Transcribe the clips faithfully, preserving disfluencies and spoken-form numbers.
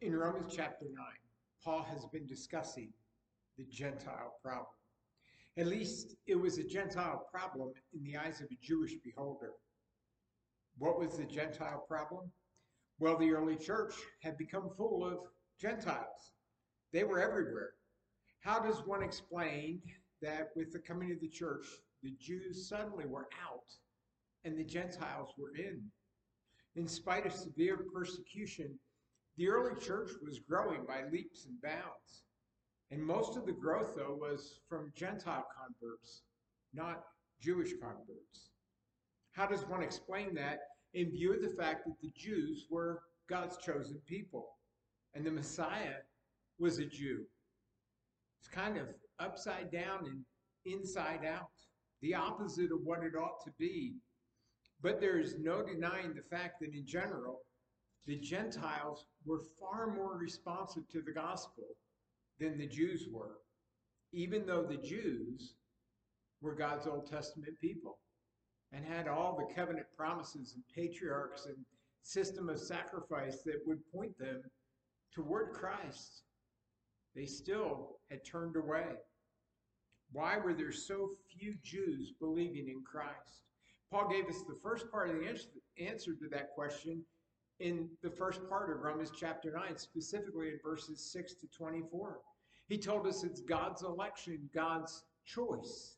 In Romans chapter nine, Paul has been discussing the Gentile problem. At least it was a Gentile problem in the eyes of a Jewish beholder. What was the Gentile problem? Well, the early church had become full of Gentiles. They were everywhere. How does one explain that with the coming of the church, the Jews suddenly were out and the Gentiles were in? In spite of severe persecution, the early church was growing by leaps and bounds. And most of the growth, though, was from Gentile converts, not Jewish converts. How does one explain that in view of the fact that the Jews were God's chosen people and the Messiah was a Jew? It's kind of upside down and inside out, the opposite of what it ought to be. But there is no denying the fact that in general, the Gentiles were far more responsive to the gospel than the Jews were, even though the Jews were God's Old Testament people and had all the covenant promises and patriarchs and system of sacrifice that would point them toward Christ. They still had turned away. Why were there so few Jews believing in Christ? Paul gave us the first part of the answer to that question in the first part of Romans chapter nine, specifically in verses six to twenty-four. He told us it's God's election, God's choice.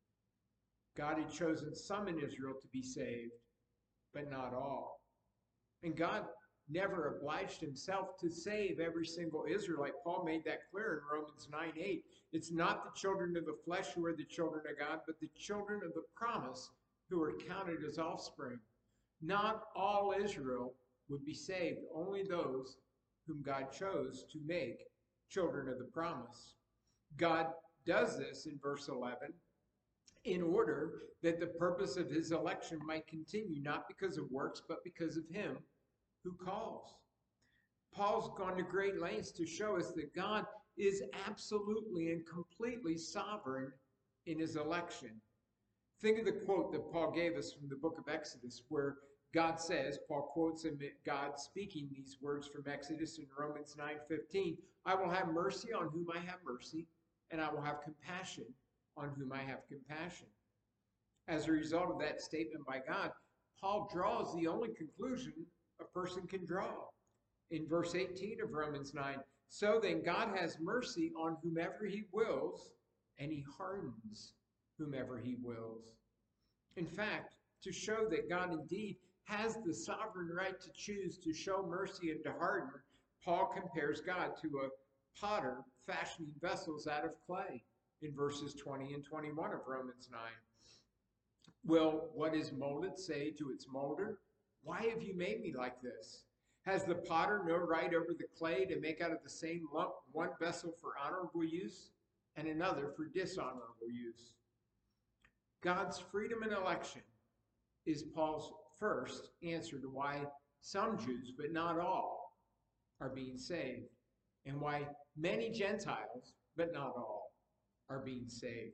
God had chosen some in Israel to be saved, but not all. And God never obliged himself to save every single Israelite. Paul made that clear in Romans nine eight. It's not the children of the flesh who are the children of God, but the children of the promise who are counted as offspring. Not all Israel would be saved, only those whom God chose to make children of the promise. God does this in verse eleven in order that the purpose of his election might continue, not because of works, but because of him who calls. Paul's gone to great lengths to show us that God is absolutely and completely sovereign in his election. Think of the quote that Paul gave us from the book of Exodus, where God says, Paul quotes him, God speaking these words from Exodus in Romans nine fifteen, I will have mercy on whom I have mercy, and I will have compassion on whom I have compassion. As a result of that statement by God, Paul draws the only conclusion a person can draw. In verse eighteen of Romans nine, so then God has mercy on whomever he wills, and he hardens whomever he wills. In fact, to show that God indeed has the sovereign right to choose to show mercy and to harden, Paul compares God to a potter fashioning vessels out of clay in verses twenty and twenty-one of Romans nine. Will what is molded say to its molder, why have you made me like this? Has the potter no right over the clay to make out of the same lump one vessel for honorable use and another for dishonorable use? God's freedom in election is Paul's first answer to why some Jews, but not all, are being saved, and why many Gentiles, but not all, are being saved.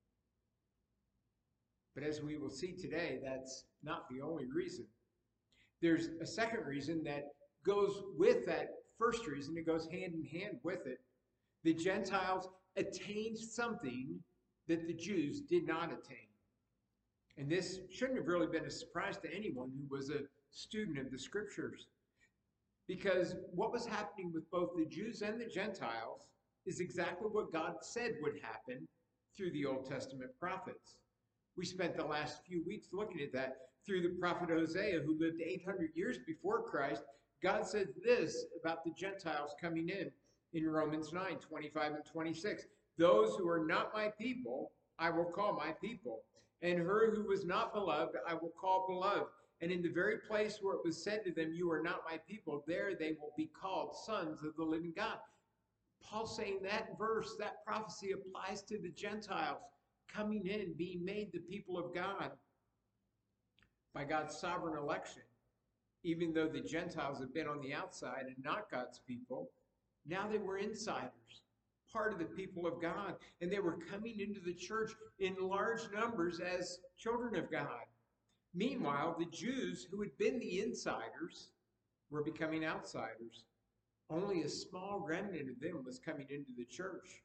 But as we will see today, that's not the only reason. There's a second reason that goes with that first reason. It goes hand in hand with it. The Gentiles attained something that the Jews did not attain. And this shouldn't have really been a surprise to anyone who was a student of the scriptures, because what was happening with both the Jews and the Gentiles is exactly what God said would happen through the Old Testament prophets. We spent the last few weeks looking at that. Through the prophet Hosea, who lived eight hundred years before Christ, God said this about the Gentiles coming in in Romans nine, twenty-five and twenty-six. Those who are not my people, I will call my people. And her who was not beloved, I will call beloved. And in the very place where it was said to them, you are not my people, there they will be called sons of the living God. Paul's saying that verse, that prophecy applies to the Gentiles coming in, being made the people of God by God's sovereign election. Even though the Gentiles had been on the outside and not God's people, now they were insiders, part of the people of God, and they were coming into the church in large numbers as children of God. Meanwhile, the Jews who had been the insiders were becoming outsiders. only a small remnant of them was coming into the church.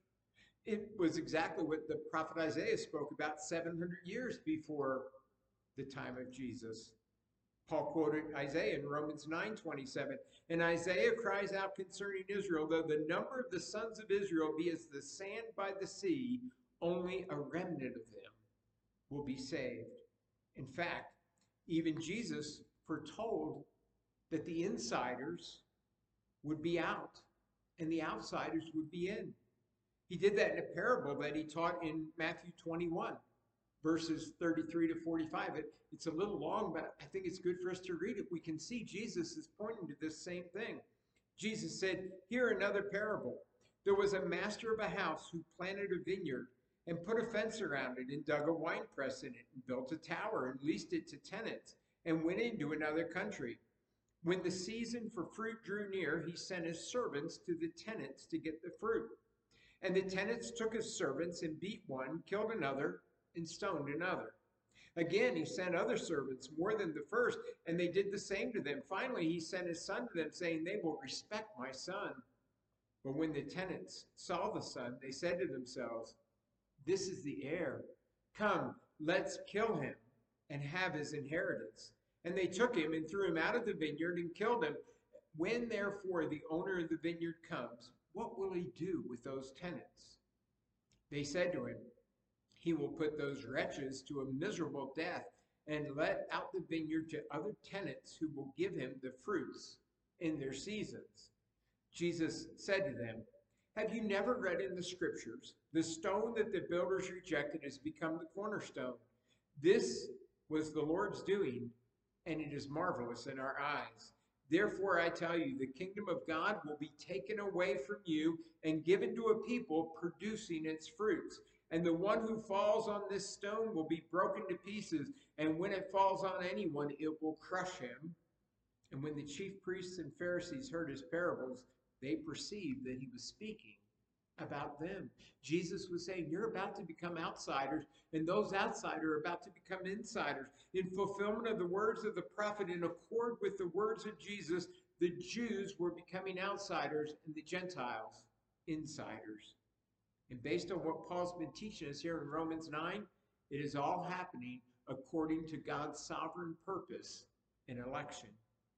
It was exactly what the prophet Isaiah spoke about seven hundred years before the time of Jesus. Paul quoted Isaiah in Romans nine twenty-seven. And Isaiah cries out concerning Israel, though the number of the sons of Israel be as the sand by the sea, only a remnant of them will be saved. In fact, even Jesus foretold that the insiders would be out and the outsiders would be in. He did that in a parable that he taught in Matthew twenty-one, verses thirty-three to forty-five. It, it's a little long, but I think it's good for us to read it. We can see Jesus is pointing to this same thing. Jesus said, "Hear another parable. There was a master of a house who planted a vineyard and put a fence around it and dug a wine press in it and built a tower and leased it to tenants and went into another country. When the season for fruit drew near, he sent his servants to the tenants to get the fruit. And the tenants took his servants and beat one, killed another, and stoned another. Again, he sent other servants, more than the first, and they did the same to them. Finally, he sent his son to them, saying, 'They will respect my son.' But when the tenants saw the son, they said to themselves, 'This is the heir. Come, let's kill him and have his inheritance.' And they took him and threw him out of the vineyard and killed him. When therefore the owner of the vineyard comes, what will he do with those tenants?" They said to him, "He will put those wretches to a miserable death and let out the vineyard to other tenants who will give him the fruits in their seasons." Jesus said to them, "Have you never read in the scriptures, the stone that the builders rejected has become the cornerstone? This was the Lord's doing, and it is marvelous in our eyes. Therefore, I tell you, the kingdom of God will be taken away from you and given to a people producing its fruits. And the one who falls on this stone will be broken to pieces, and when it falls on anyone, it will crush him." And when the chief priests and Pharisees heard his parables, they perceived that he was speaking about them. Jesus was saying, you're about to become outsiders, and those outsiders are about to become insiders. In fulfillment of the words of the prophet, in accord with the words of Jesus, the Jews were becoming outsiders and the Gentiles insiders. And based on what Paul's been teaching us here in Romans nine, it is all happening according to God's sovereign purpose and election.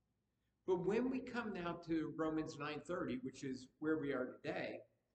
But when we come now to Romans nine thirty, which is where we are today,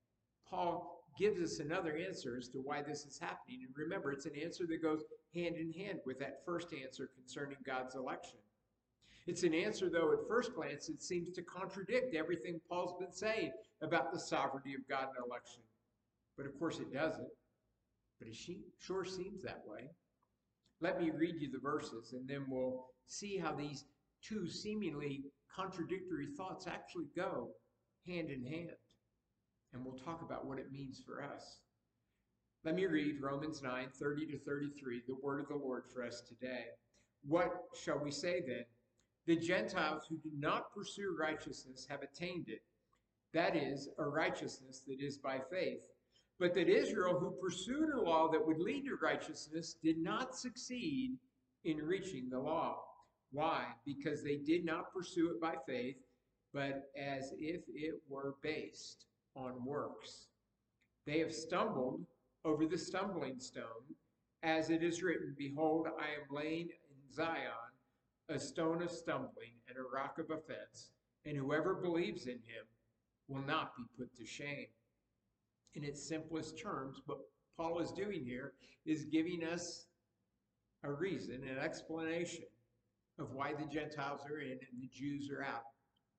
Paul gives us another answer as to why this is happening. And remember, it's an answer that goes hand in hand with that first answer concerning God's election. It's an answer, though, at first glance, it seems to contradict everything Paul's been saying about the sovereignty of God and election. But of course it doesn't. But it sure seems that way. Let me read you the verses, and then we'll see how these two seemingly contradictory thoughts actually go hand in hand. And we'll talk about what it means for us. Let me read Romans nine thirty to thirty-three, the word of the Lord for us today. What shall we say then? The Gentiles who do not pursue righteousness have attained it. That is, a righteousness that is by faith. But that Israel, who pursued a law that would lead to righteousness, did not succeed in reaching the law. Why? Because they did not pursue it by faith, but as if it were based on works. They have stumbled over the stumbling stone, as it is written, "Behold, I am laying in Zion a stone of stumbling and a rock of offense, and whoever believes in him will not be put to shame." In its simplest terms, what Paul is doing here is giving us a reason, an explanation of why the Gentiles are in and the Jews are out.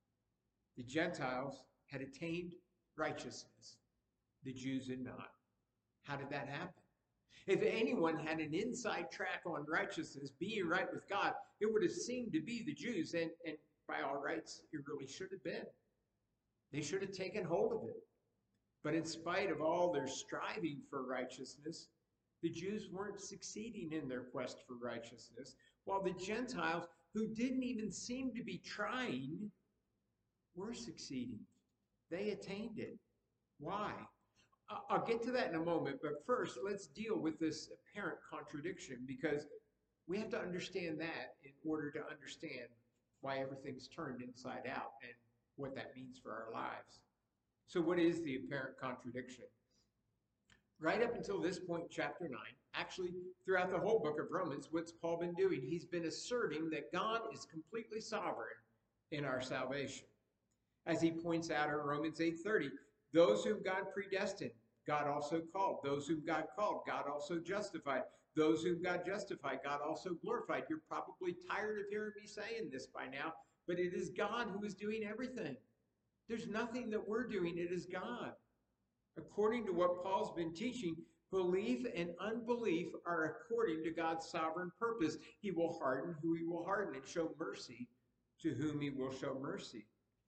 The Gentiles had attained righteousness. The Jews had not. How did that happen? If anyone had an inside track on righteousness, being right with God, it would have seemed to be the Jews, and, and by all rights, it really should have been. They should have taken hold of it. But in spite of all their striving for righteousness, the Jews weren't succeeding in their quest for righteousness, while the Gentiles, who didn't even seem to be trying, were succeeding. They attained it. Why? I'll get to that in a moment, but first, let's deal with this apparent contradiction, because we have to understand that in order to understand why everything's turned inside out and what that means for our lives. So what is the apparent contradiction? Right up until this point in chapter nine, actually throughout the whole book of Romans, what's Paul been doing? He's been asserting that God is completely sovereign in our salvation. As he points out in Romans eight thirty, those whom God predestined, God also called. Those whom God called, God also justified. Those whom God justified, God also glorified. You're probably tired of hearing me saying this by now, but it is God who is doing everything. There's nothing that we're doing, it is God. According to what Paul's been teaching, belief and unbelief are according to God's sovereign purpose. He will harden who he will harden and show mercy to whom he will show mercy.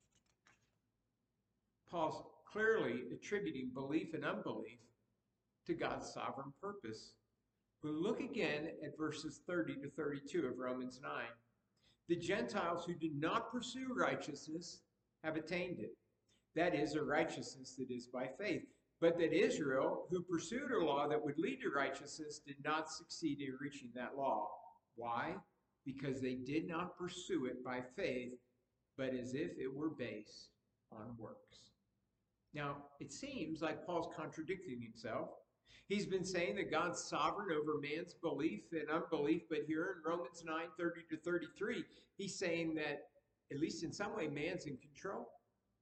Paul's clearly attributing belief and unbelief to God's sovereign purpose. But look again at verses thirty to thirty-two of Romans nine. The Gentiles who did not pursue righteousness have attained it. That is, a righteousness that is by faith. But that Israel, who pursued a law that would lead to righteousness, did not succeed in reaching that law. Why? Because they did not pursue it by faith, but as if it were based on works. Now, it seems like Paul's contradicting himself. He's been saying that God's sovereign over man's belief and unbelief, but here in Romans nine thirty to thirty-three, he's saying that, at least in some way, man's in control.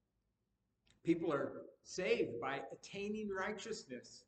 People are saved by attaining righteousness.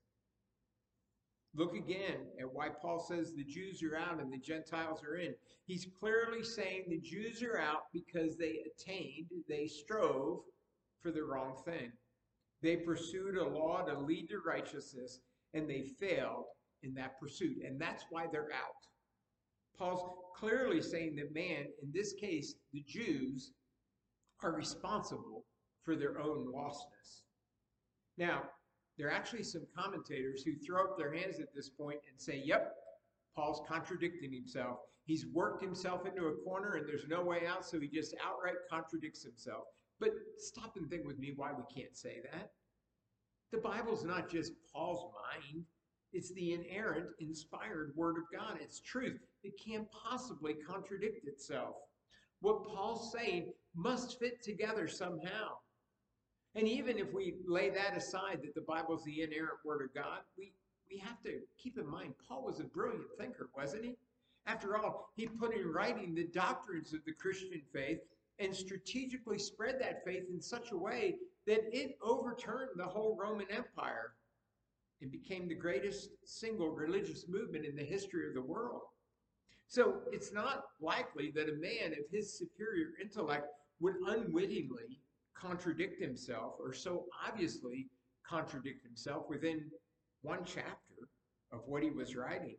Look again at why Paul says the Jews are out and the Gentiles are in. He's clearly saying the Jews are out because they attained, they strove for the wrong thing. They pursued a law to lead to righteousness, and they failed in that pursuit, and that's why they're out. Paul's clearly saying that man, in this case, the Jews, are responsible for their own lostness. Now, there are actually some commentators who throw up their hands at this point and say, yep, Paul's contradicting himself. He's worked himself into a corner and there's no way out, so he just outright contradicts himself. But stop and think with me why we can't say that. The Bible's not just Paul's mind. It's the inerrant, inspired Word of God. It's truth. It can't possibly contradict itself. What Paul's saying must fit together somehow. And even if we lay that aside, that the Bible's the inerrant Word of God, we, we have to keep in mind, Paul was a brilliant thinker, wasn't he? After all, he put in writing the doctrines of the Christian faith and strategically spread that faith in such a way that it overturned the whole Roman Empire and became the greatest single religious movement in the history of the world. So it's not likely that a man of his superior intellect would unwittingly contradict himself, or so obviously contradict himself within one chapter of what he was writing.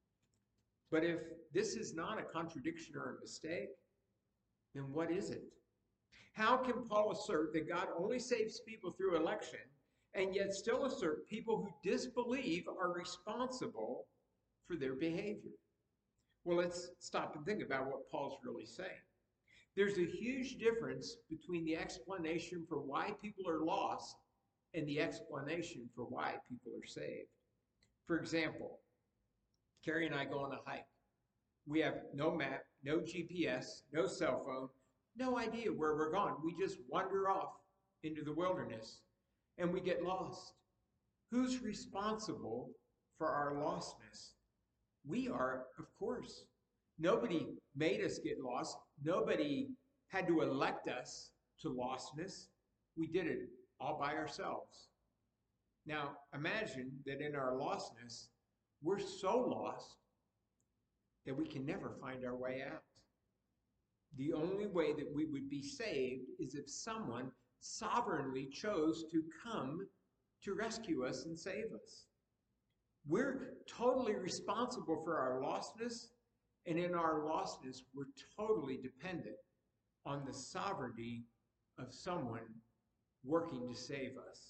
But if this is not a contradiction or a mistake, then what is it? How can Paul assert that God only saves people through election and yet still assert people who disbelieve are responsible for their behavior? Well, let's stop and think about what Paul's really saying. There's a huge difference between the explanation for why people are lost and the explanation for why people are saved. For example, Carrie and I go on a hike. We have no map, no G P S, no cell phone, no idea where we're going. We just wander off into the wilderness and we get lost. Who's responsible for our lostness? We are, of course. Nobody made us get lost. Nobody had to elect us to lostness. We did it all by ourselves. Now, imagine that in our lostness, we're so lost that we can never find our way out. The only way that we would be saved is if someone sovereignly chose to come to rescue us and save us. We're totally responsible for our lostness, and in our lostness, we're totally dependent on the sovereignty of someone working to save us.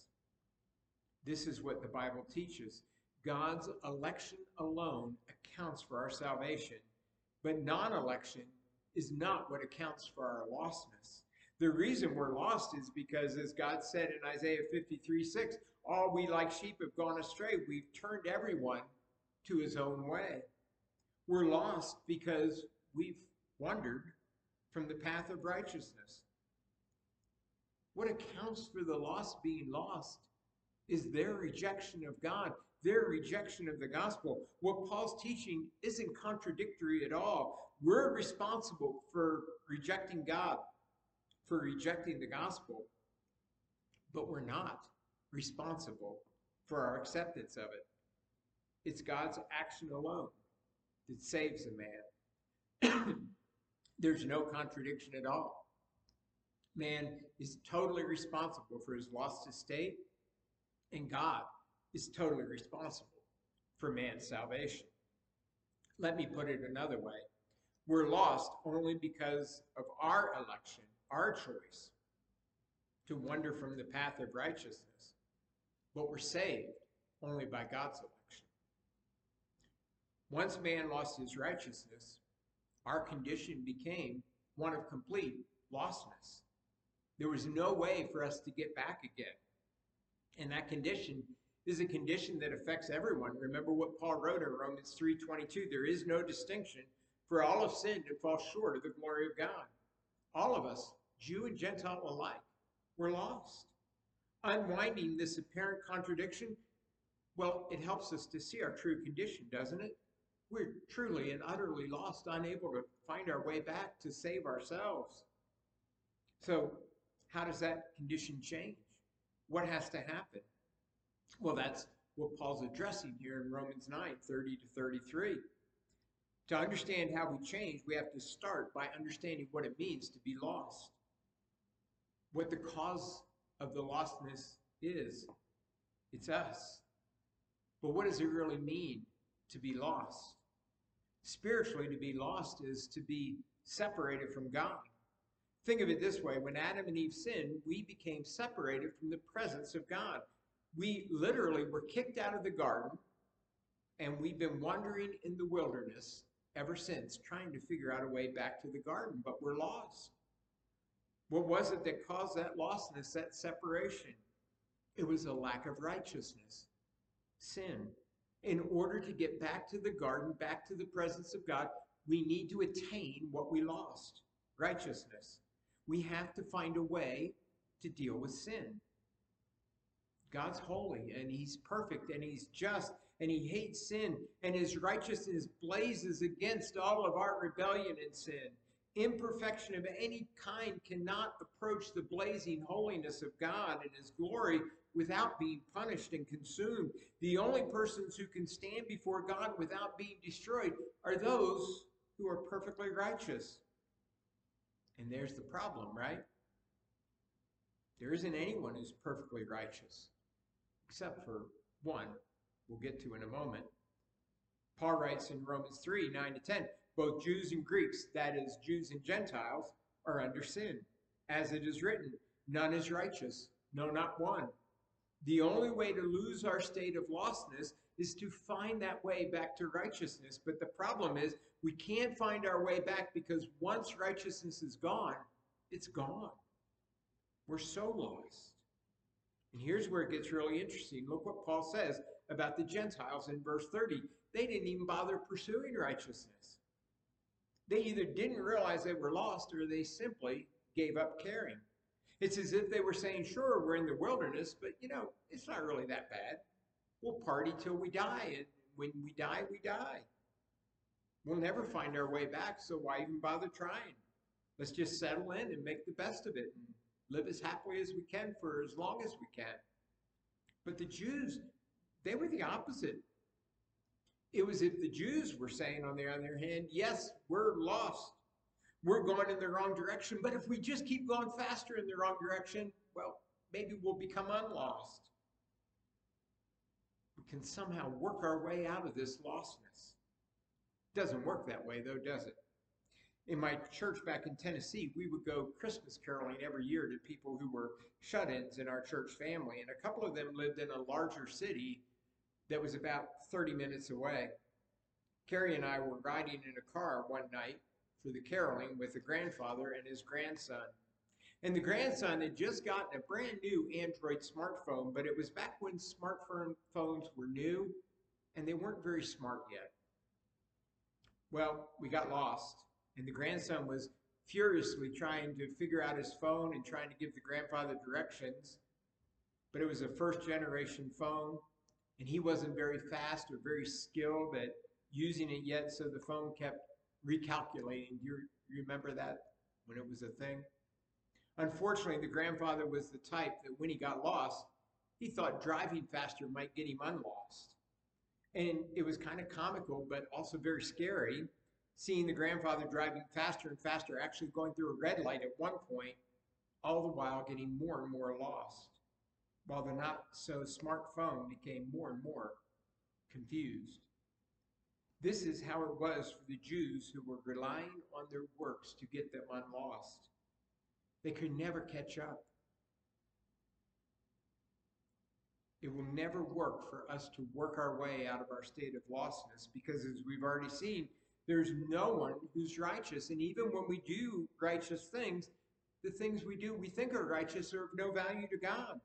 This is what the Bible teaches. God's election alone accounts for our salvation, but non-election is not what accounts for our lostness. The reason we're lost is because, as God said in Isaiah fifty-three six, all we like sheep have gone astray. We've turned everyone to his own way. We're lost because we've wandered from the path of righteousness. What accounts for the lost being lost is their rejection of God, their rejection of the gospel. What Paul's teaching isn't contradictory at all. We're responsible for rejecting God, for rejecting the gospel, but we're not responsible for our acceptance of it. It's God's action alone that saves a man. There's no contradiction at all. Man is totally responsible for his lost estate, and God is totally responsible for man's salvation. Let me put it another way. We're lost only because of our election, our choice to wander from the path of righteousness, but we're saved only by God's election. Once man lost his righteousness, our condition became one of complete lostness. There was no way for us to get back again. And that condition is a condition that affects everyone. Remember what Paul wrote in Romans three twenty-two, there is no distinction, for all have sinned and fall short of the glory of God. All of us, Jew and Gentile alike, were lost. Unwinding this apparent contradiction, well, it helps us to see our true condition, doesn't it? We're truly and utterly lost, unable to find our way back to save ourselves. So, how does that condition change? What has to happen? Well, that's what Paul's addressing here in Romans nine, thirty to thirty-three. To understand how we change, we have to start by understanding what it means to be lost. What the cause of the lostness is. It's us. But what does it really mean to be lost? Spiritually, to be lost is to be separated from God. Think of it this way. When Adam and Eve sinned, we became separated from the presence of God. We literally were kicked out of the garden, and we've been wandering in the wilderness ever since, trying to figure out a way back to the garden, but we're lost. What was it that caused that lostness, that separation? It was a lack of righteousness, sin. In order to get back to the garden, back to the presence of God, we need to attain what we lost, righteousness. We have to find a way to deal with sin. God's holy, and he's perfect, and he's just, and he hates sin, and his righteousness blazes against all of our rebellion and sin. Imperfection of any kind cannot approach the blazing holiness of God and his glory without being punished and consumed. The only persons who can stand before God without being destroyed are those who are perfectly righteous. And there's the problem, right? There isn't anyone who's perfectly righteous, except for one we'll get to in a moment. Paul writes in Romans three, nine to ten, both Jews and Greeks, that is, Jews and Gentiles, are under sin. As it is written, none is righteous, no, not one. The only way to lose our state of lostness is to find that way back to righteousness. But the problem is we can't find our way back because once righteousness is gone, it's gone. We're so lost. And here's where it gets really interesting. Look what Paul says about the Gentiles in verse thirty. They didn't even bother pursuing righteousness. They either didn't realize they were lost or they simply gave up caring. It's as if they were saying, sure, we're in the wilderness, but, you know, it's not really that bad. We'll party till we die, and when we die, we die. We'll never find our way back, so why even bother trying? Let's just settle in and make the best of it and live as happily as we can for as long as we can. But the Jews, they were the opposite. It was if the Jews were saying, on the other hand, yes, we're lost. We're going in the wrong direction, but if we just keep going faster in the wrong direction, well, maybe we'll become unlost. We can somehow work our way out of this lostness. Doesn't work that way, though, does it? In my church back in Tennessee, we would go Christmas caroling every year to people who were shut-ins in our church family, and a couple of them lived in a larger city that was about thirty minutes away. Carrie and I were riding in a car one night for the caroling with the grandfather and his grandson. And the grandson had just gotten a brand new Android smartphone, but it was back when smartphones were new and they weren't very smart yet. Well, we got lost, and the grandson was furiously trying to figure out his phone and trying to give the grandfather directions. But it was a first generation phone, and he wasn't very fast or very skilled at using it yet, so the phone kept recalculating. Do you remember that when it was a thing? Unfortunately, the grandfather was the type that when he got lost, he thought driving faster might get him unlost. And it was kind of comical, but also very scary, seeing the grandfather driving faster and faster, actually going through a red light at one point, all the while getting more and more lost, while the not so smart phone became more and more confused. This is how it was for the Jews who were relying on their works to get them unlost. They could never catch up. It will never work for us to work our way out of our state of lostness because, as we've already seen, there's no one who's righteous. And even when we do righteous things, the things we do we think are righteous are of no value to God.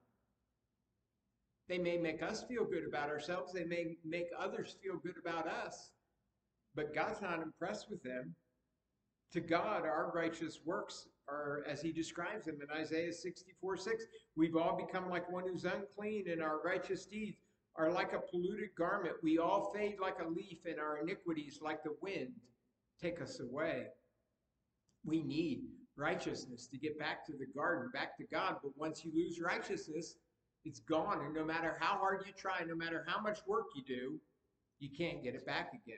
They may make us feel good about ourselves. They may make others feel good about us. But God's not impressed with them. To God, our righteous works are, as he describes them in Isaiah sixty-four six, we've all become like one who's unclean, and our righteous deeds are like a polluted garment. We all fade like a leaf, and our iniquities, like the wind, take us away. We need righteousness to get back to the garden, back to God. But once you lose righteousness, it's gone. And no matter how hard you try, no matter how much work you do, you can't get it back again.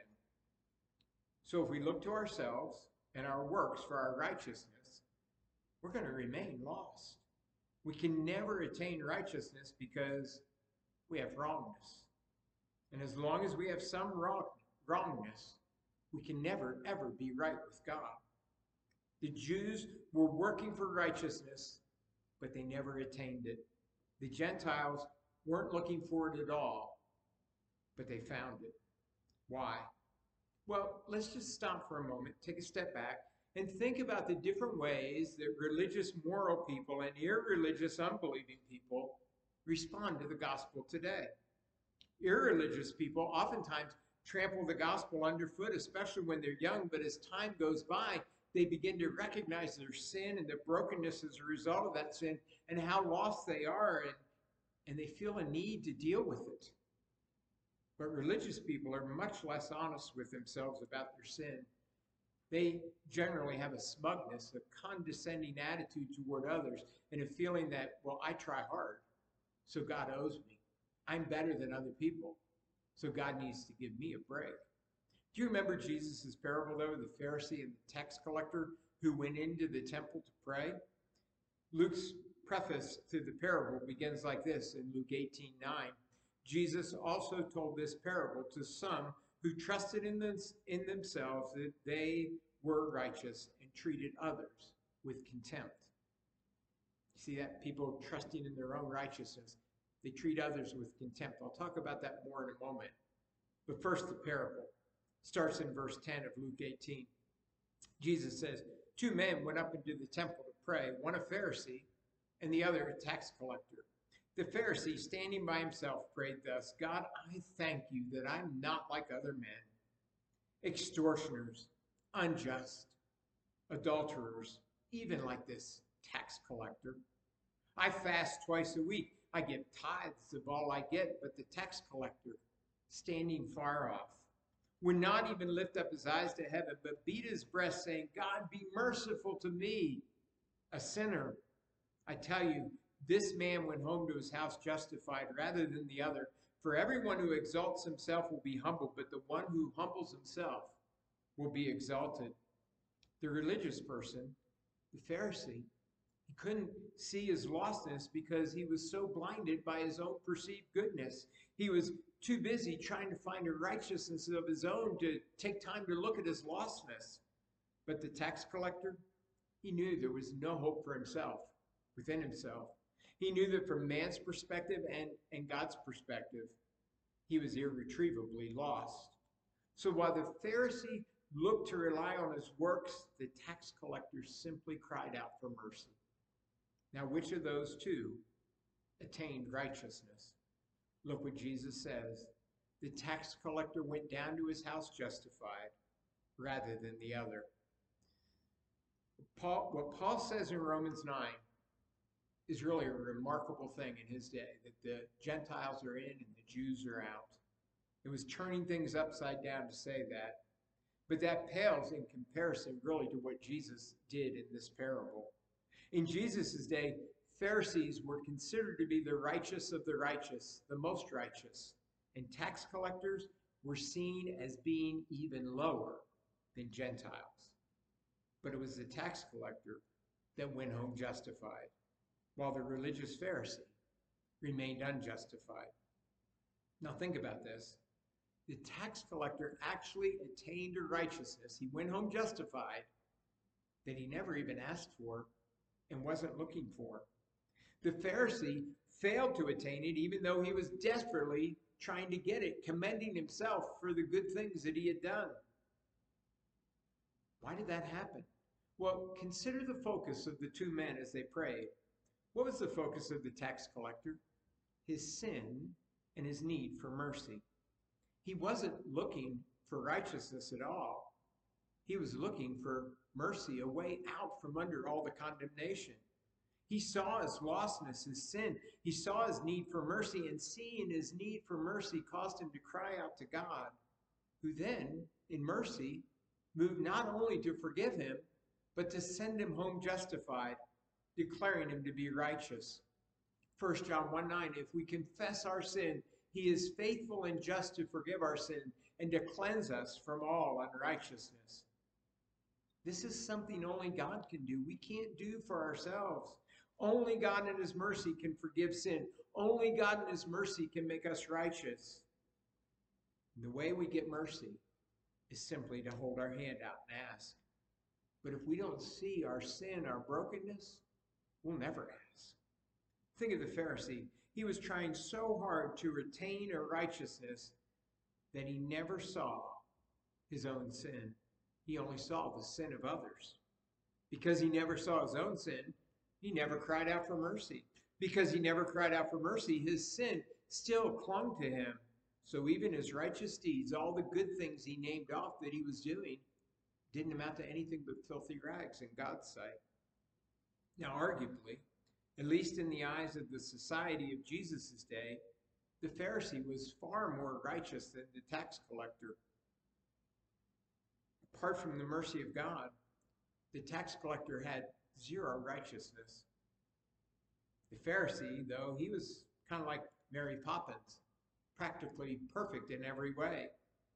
So if we look to ourselves and our works for our righteousness, we're going to remain lost. We can never attain righteousness because we have wrongness. And as long as we have some wrong, wrongness, we can never, ever be right with God. The Jews were working for righteousness, but they never attained it. The Gentiles weren't looking for it at all, but they found it. Why? Well, let's just stop for a moment, take a step back, and think about the different ways that religious moral people and irreligious unbelieving people respond to the gospel today. Irreligious people oftentimes trample the gospel underfoot, especially when they're young, but as time goes by, they begin to recognize their sin and their brokenness as a result of that sin and how lost they are, and, and they feel a need to deal with it. But religious people are much less honest with themselves about their sin. They generally have a smugness, a condescending attitude toward others, and a feeling that, well, I try hard, so God owes me. I'm better than other people, so God needs to give me a break. Do you remember Jesus' parable, though, of the Pharisee and the tax collector who went into the temple to pray? Luke's preface to the parable begins like this in Luke eighteen nine. Jesus also told this parable to some who trusted in, them, in themselves that they were righteous and treated others with contempt. You see that? People trusting in their own righteousness, they treat others with contempt. I'll talk about that more in a moment. But first, the parable starts in verse ten of Luke eighteen. Jesus says, two men went up into the temple to pray, one a Pharisee and the other a tax collector. The Pharisee, standing by himself, prayed thus, God, I thank you that I'm not like other men, extortioners, unjust, adulterers, even like this tax collector. I fast twice a week. I give tithes of all I get, but the tax collector, standing far off, would not even lift up his eyes to heaven, but beat his breast, saying, God, be merciful to me, a sinner. I tell you, this man went home to his house justified rather than the other. For everyone who exalts himself will be humbled, but the one who humbles himself will be exalted. The religious person, the Pharisee, he couldn't see his lostness because he was so blinded by his own perceived goodness. He was too busy trying to find a righteousness of his own to take time to look at his lostness. But the tax collector, he knew there was no hope for himself, within himself. He knew that from man's perspective and, and God's perspective, he was irretrievably lost. So while the Pharisee looked to rely on his works, the tax collector simply cried out for mercy. Now, which of those two attained righteousness? Look what Jesus says. The tax collector went down to his house justified rather than the other. Paul, what Paul says in Romans nine is really a remarkable thing in his day, that the Gentiles are in and the Jews are out. It was turning things upside down to say that. But that pales in comparison really to what Jesus did in this parable. In Jesus' day, Pharisees were considered to be the righteous of the righteous, the most righteous. And tax collectors were seen as being even lower than Gentiles. But it was the tax collector that went home justified, while the religious Pharisee remained unjustified. Now think about this. The tax collector actually attained a righteousness. He went home justified that he never even asked for and wasn't looking for. The Pharisee failed to attain it even though he was desperately trying to get it, commending himself for the good things that he had done. Why did that happen? Well, consider the focus of the two men as they prayed. What was the focus of the tax collector? His sin and his need for mercy. He wasn't looking for righteousness at all. He was looking for mercy, a way out from under all the condemnation. He saw his lostness, his sin. He saw his need for mercy, and seeing his need for mercy caused him to cry out to God, who then, in mercy, moved not only to forgive him, but to send him home justified, declaring him to be righteous. First John one nine, if we confess our sin, he is faithful and just to forgive our sin and to cleanse us from all unrighteousness. This is something only God can do. We can't do for ourselves. Only God in his mercy can forgive sin. Only God in his mercy can make us righteous. And the way we get mercy is simply to hold our hand out and ask. But if we don't see our sin, our brokenness, we'll never ask. Think of the Pharisee. He was trying so hard to retain a righteousness that he never saw his own sin. He only saw the sin of others. Because he never saw his own sin, he never cried out for mercy. Because he never cried out for mercy, his sin still clung to him. So even his righteous deeds, all the good things he named off that he was doing, didn't amount to anything but filthy rags in God's sight. Now, arguably, at least in the eyes of the society of Jesus' day, the Pharisee was far more righteous than the tax collector. Apart from the mercy of God, the tax collector had zero righteousness. The Pharisee, though, he was kind of like Mary Poppins, practically perfect in every way.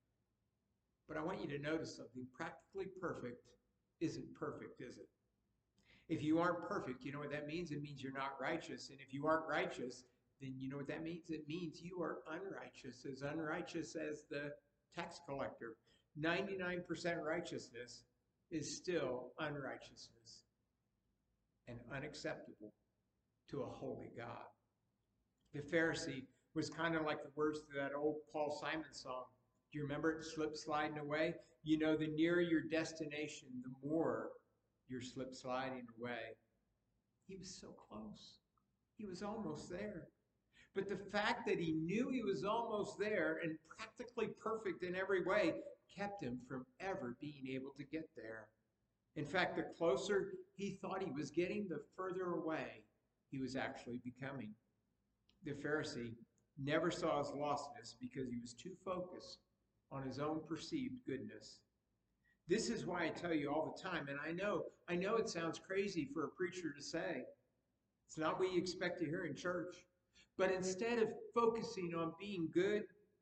But I want you to notice something. Practically perfect isn't perfect, is it? If you aren't perfect, you know what that means? It means you're not righteous. And if you aren't righteous, then you know what that means? It means you are unrighteous, as unrighteous as the tax collector. ninety-nine percent righteousness is still unrighteousness and unacceptable to a holy God. The Pharisee was kind of like the words to that old Paul Simon song. Do you remember it? Slip sliding away? You know, the nearer your destination, the more you're slip sliding away. He was so close. He was almost there. But the fact that he knew he was almost there and practically perfect in every way kept him from ever being able to get there. In fact, the closer he thought he was getting, the further away he was actually becoming. The Pharisee never saw his lostness because he was too focused on his own perceived goodness. This is why I tell you all the time, and I know, I know it sounds crazy for a preacher to say. It's not what you expect to hear in church. But instead of focusing on being good,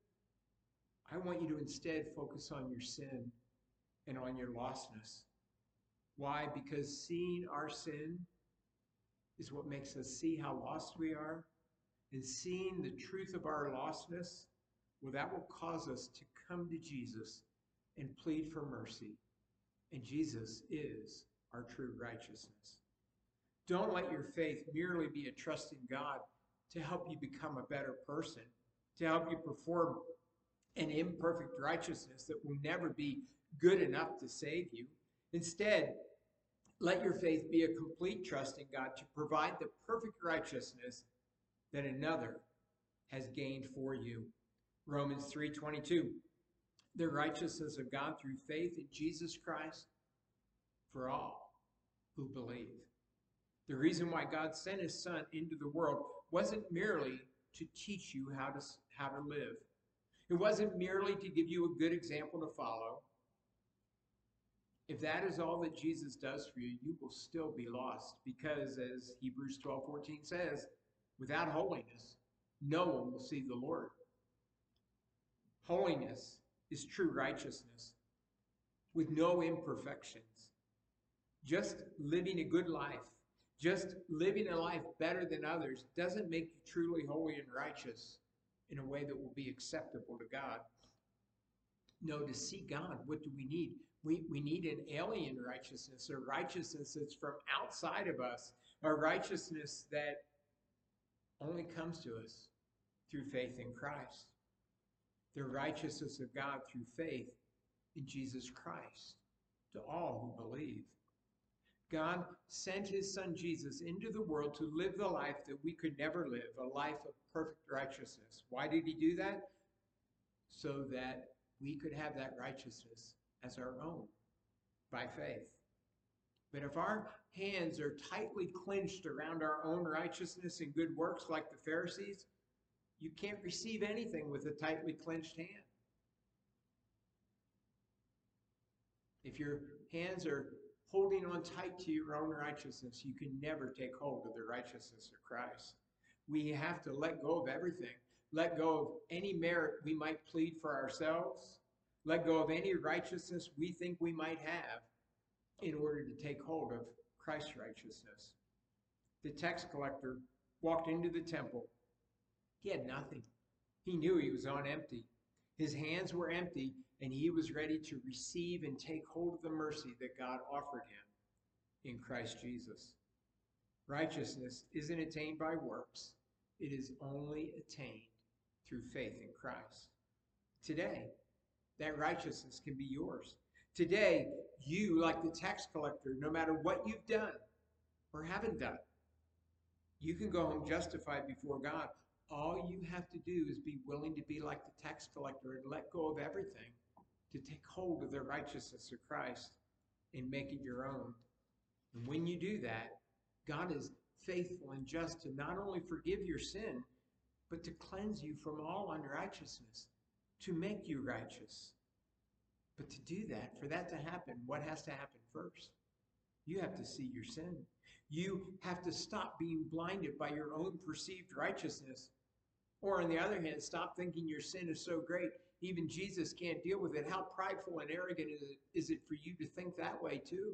I want you to instead focus on your sin and on your lostness. Why? Because seeing our sin is what makes us see how lost we are. And seeing the truth of our lostness, well, that will cause us to come to Jesus and plead for mercy. And Jesus is our true righteousness. Don't let your faith merely be a trust in God to help you become a better person, to help you perform an imperfect righteousness that will never be good enough to save you. Instead, let your faith be a complete trust in God to provide the perfect righteousness that another has gained for you. Romans three twenty-two, the righteousness of God through faith in Jesus Christ for all who believe. The reason why God sent his son into the world wasn't merely to teach you how to, how to live. It wasn't merely to give you a good example to follow. If that is all that Jesus does for you, you will still be lost, because as Hebrews twelve fourteen says, without holiness, no one will see the Lord. Holiness is true righteousness with no imperfections. Just living a good life, just living a life better than others doesn't make you truly holy and righteous in a way that will be acceptable to God. No, to see God, what do we need? We, we need an alien righteousness, a righteousness that's from outside of us, a righteousness that only comes to us through faith in Christ. The righteousness of God through faith in Jesus Christ to all who believe. God sent his son Jesus into the world to live the life that we could never live, a life of perfect righteousness. Why did he do that? So that we could have that righteousness as our own by faith. But if our hands are tightly clenched around our own righteousness and good works like the Pharisees, you can't receive anything with a tightly clenched hand. If your hands are holding on tight to your own righteousness, you can never take hold of the righteousness of Christ. We have to let go of everything. Let go of any merit we might plead for ourselves. Let go of any righteousness we think we might have in order to take hold of Christ's righteousness. The tax collector walked into the temple. He had nothing. He knew he was on empty. His hands were empty, and he was ready to receive and take hold of the mercy that God offered him in Christ Jesus. Righteousness isn't attained by works. It is only attained through faith in Christ. Today, that righteousness can be yours. Today, you, like the tax collector, no matter what you've done or haven't done, you can go home justified before God. All you have to do is be willing to be like the tax collector and let go of everything to take hold of the righteousness of Christ and make it your own. And when you do that, God is faithful and just to not only forgive your sin, but to cleanse you from all unrighteousness, to make you righteous. But to do that, for that to happen, what has to happen first? You have to see your sin. You have to stop being blinded by your own perceived righteousness. Or on the other hand, stop thinking your sin is so great, even Jesus can't deal with it. How prideful and arrogant is it, is it for you to think that way too?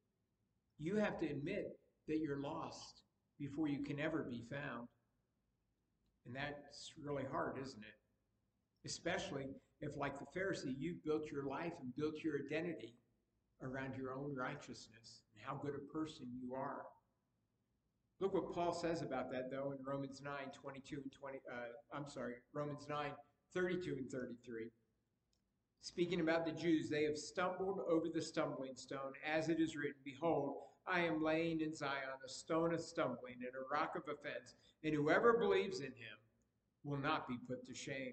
You have to admit that you're lost before you can ever be found. And that's really hard, isn't it? Especially if, like the Pharisee, you've built your life and built your identity around your own righteousness and how good a person you are. Look what Paul says about that, though, in Romans nine, twenty-two and twenty. Uh, I'm sorry, Romans nine, thirty-two and thirty-three. Speaking about the Jews, they have stumbled over the stumbling stone, as it is written, "Behold, I am laying in Zion a stone of stumbling and a rock of offense, and whoever believes in him will not be put to shame."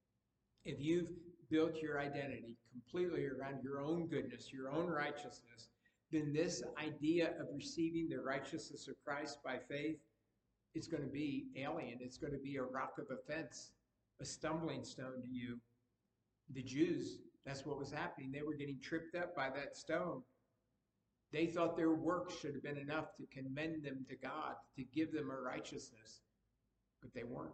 If you've built your identity completely around your own goodness, your own righteousness, then this idea of receiving the righteousness of Christ by faith is going to be alien. It's going to be a rock of offense, a stumbling stone to you. The Jews, that's what was happening. They were getting tripped up by that stone. They thought their works should have been enough to commend them to God, to give them a righteousness, but they weren't.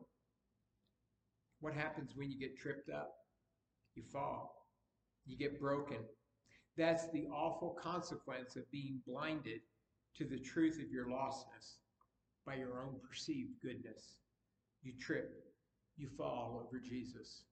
What happens when you get tripped up? You fall. You get broken. That's the awful consequence of being blinded to the truth of your lostness by your own perceived goodness. You trip. You fall over Jesus.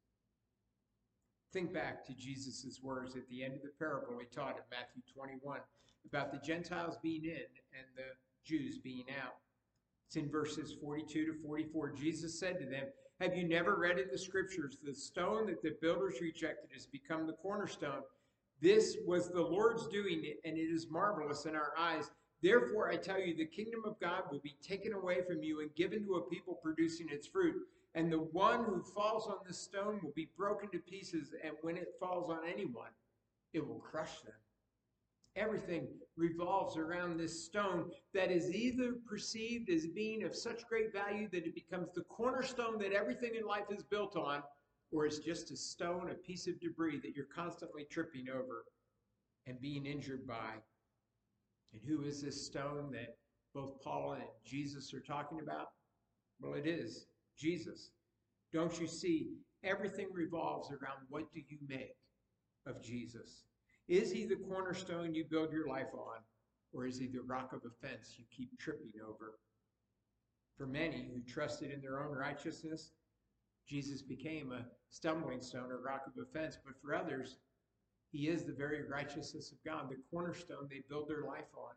Think back to Jesus' words at the end of the parable he taught in Matthew twenty-one about the Gentiles being in and the Jews being out. It's in verses forty-two to forty-four. Jesus said to them, "Have you never read in the scriptures, the stone that the builders rejected has become the cornerstone? This was the Lord's doing, and it is marvelous in our eyes. Therefore, I tell you, the kingdom of God will be taken away from you and given to a people producing its fruit. And the one who falls on this stone will be broken to pieces, and when it falls on anyone, it will crush them." Everything revolves around this stone that is either perceived as being of such great value that it becomes the cornerstone that everything in life is built on, or it's just a stone, a piece of debris that you're constantly tripping over and being injured by. And who is this stone that both Paul and Jesus are talking about? Well, it is Jesus. Don't you see? Everything revolves around what do you make of Jesus? Is he the cornerstone you build your life on, or is he the rock of offense you keep tripping over? For many who trusted in their own righteousness, Jesus became a stumbling stone, a rock of offense. But for others, he is the very righteousness of God, the cornerstone they build their life on.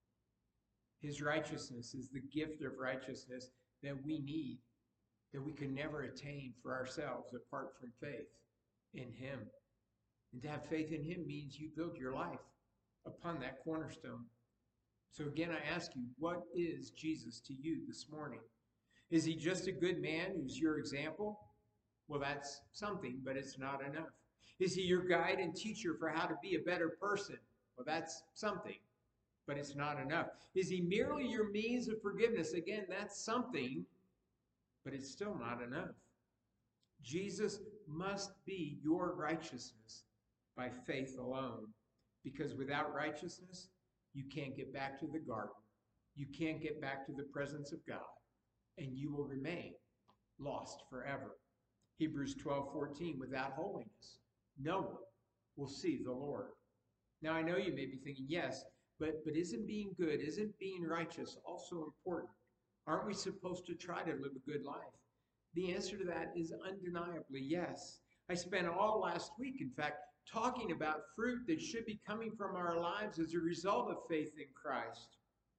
His righteousness is the gift of righteousness that we need, that we can never attain for ourselves apart from faith in him. And to have faith in him means you build your life upon that cornerstone. So again, I ask you, what is Jesus to you this morning? Is he just a good man who's your example? Well, that's something, but it's not enough. Is he your guide and teacher for how to be a better person? Well, that's something, but it's not enough. Is he merely your means of forgiveness? Again, that's something, but it's still not enough. Jesus must be your righteousness by faith alone, because without righteousness, you can't get back to the garden. You can't get back to the presence of God, and you will remain lost forever. Hebrews twelve fourteen, without holiness, no one will see the Lord. Now, I know you may be thinking, yes, but, but isn't being good, isn't being righteous also important? Aren't we supposed to try to live a good life? The answer to that is undeniably yes. I spent all last week, in fact, talking about fruit that should be coming from our lives as a result of faith in Christ.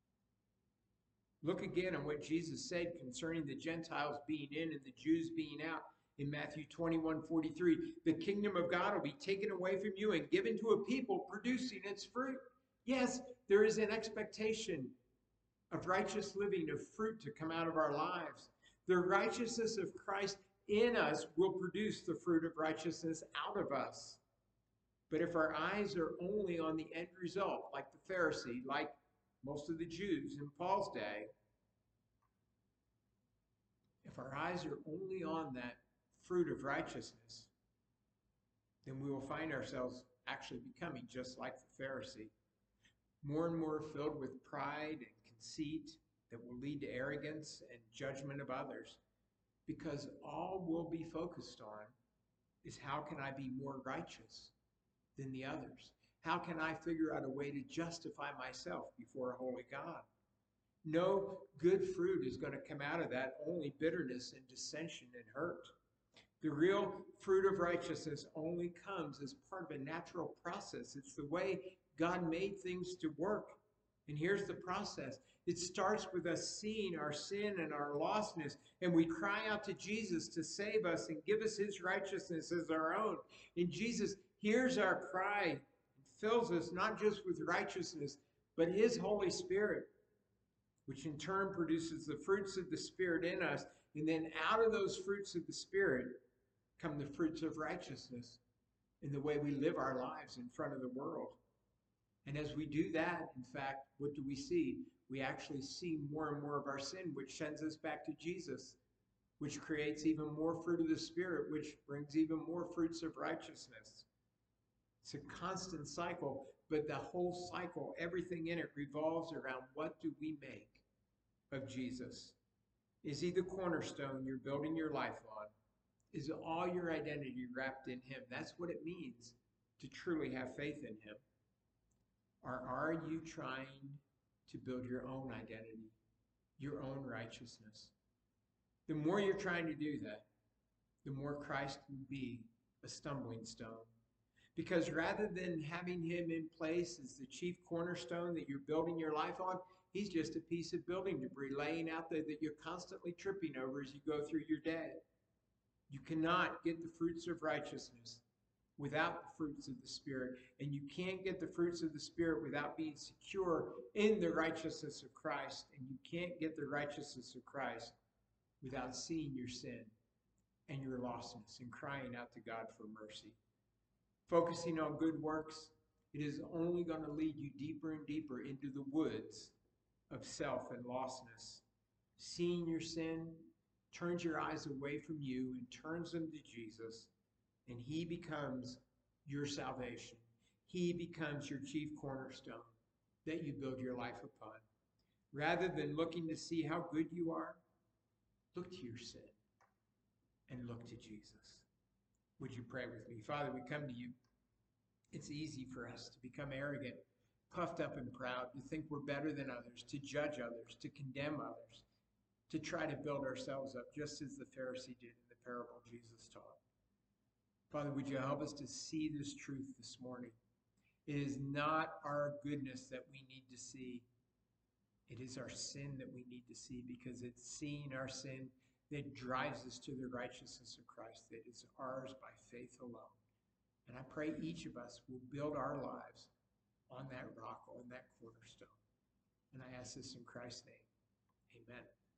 Look again at what Jesus said concerning the Gentiles being in and the Jews being out in Matthew twenty-one forty-three. The kingdom of God will be taken away from you and given to a people producing its fruit. Yes, there is an expectation of righteous living, of fruit to come out of our lives. The righteousness of Christ in us will produce the fruit of righteousness out of us. But if our eyes are only on the end result, like the Pharisee, like most of the Jews in Paul's day, if our eyes are only on that fruit of righteousness, then we will find ourselves actually becoming just like the Pharisee, more and more filled with pride and conceit that will lead to arrogance and judgment of others, because all we'll be focused on is how can I be more righteous than the others? How can I figure out a way to justify myself before a holy God? No good fruit is going to come out of that, only bitterness and dissension and hurt. The real fruit of righteousness only comes as part of a natural process. It's the way God made things to work. And here's the process. It starts with us seeing our sin and our lostness, and we cry out to Jesus to save us and give us his righteousness as our own. And Jesus hears our cry and fills us not just with righteousness, but his Holy Spirit, which in turn produces the fruits of the Spirit in us. And then out of those fruits of the Spirit come the fruits of righteousness in the way we live our lives in front of the world. And as we do that, in fact, what do we see? We actually see more and more of our sin, which sends us back to Jesus, which creates even more fruit of the Spirit, which brings even more fruits of righteousness. It's a constant cycle, but the whole cycle, everything in it revolves around what do we make of Jesus? Is he the cornerstone you're building your life on? Is all your identity wrapped in him? That's what it means to truly have faith in him. Or are you trying to build your own identity, your own righteousness? The more you're trying to do that, the more Christ will be a stumbling stone. Because rather than having him in place as the chief cornerstone that you're building your life on, he's just a piece of building debris laying out there that you're constantly tripping over as you go through your day. You cannot get the fruits of righteousness without the fruits of the Spirit, and you can't get the fruits of the Spirit without being secure in the righteousness of Christ, and you can't get the righteousness of Christ without seeing your sin and your lostness and crying out to God for mercy. Focusing on good works it is only going to lead you deeper and deeper into the woods of self and lostness. Seeing your sin turns your eyes away from you and turns them to Jesus, and he becomes your salvation. He becomes your chief cornerstone that you build your life upon. Rather than looking to see how good you are, look to your sin and look to Jesus. Would you pray with me? Father, we come to you. It's easy for us to become arrogant, puffed up and proud, to think we're better than others, to judge others, to condemn others, to try to build ourselves up, just as the Pharisee did in the parable Jesus taught. Father, would you help us to see this truth this morning? It is not our goodness that we need to see. It is our sin that we need to see, because it's seeing our sin that drives us to the righteousness of Christ that is ours by faith alone. And I pray each of us will build our lives on that rock, on that cornerstone. And I ask this in Christ's name. Amen.